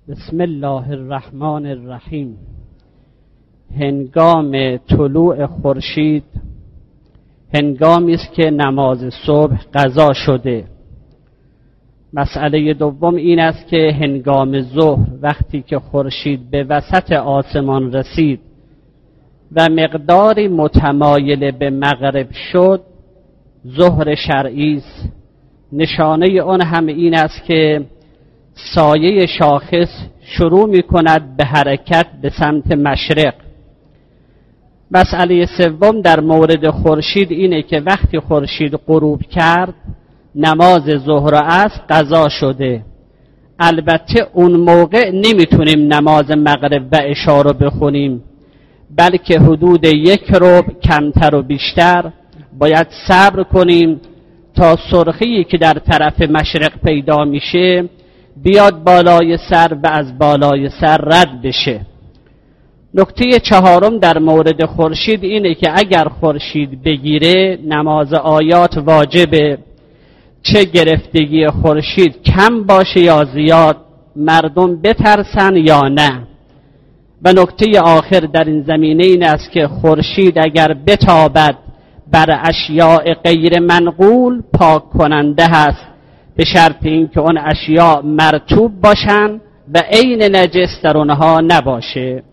بسم الله الرحمن الرحیم. هنگام طلوع خورشید هنگامی است که نماز صبح قضا شده. مسئله دوم این است که هنگام ظهر وقتی که خورشید به وسط آسمان رسید و مقداری متمایل به مغرب شد، ظهر شرعی است. نشانه آن هم این است که سایه شاخص شروع می کند به حرکت به سمت مشرق. مسئله سوم در مورد خورشید اینه که وقتی خورشید غروب کرد نماز ظهر و عصر قضا شده. البته اون موقع نمیتونیم نماز مغرب و عشا رو بخونیم، بلکه حدود 1 ربع کمتر و بیشتر باید صبر کنیم تا سرخی که در طرف مشرق پیدا میشه بیاد بالای سر و از بالای سر رد بشه. نکته چهارم در مورد خورشید اینه که اگر خورشید بگیره نماز آیات واجبه، چه گرفتگی خورشید کم باشه یا زیاد، مردم بترسن یا نه. و نکته آخر در این زمینه این است که خورشید اگر بتابد بر اشیاء غیر منقول پاک کننده هست، به شرط اینکه اون اشیاء مرطوب باشن و عین نجس در اونها نباشه.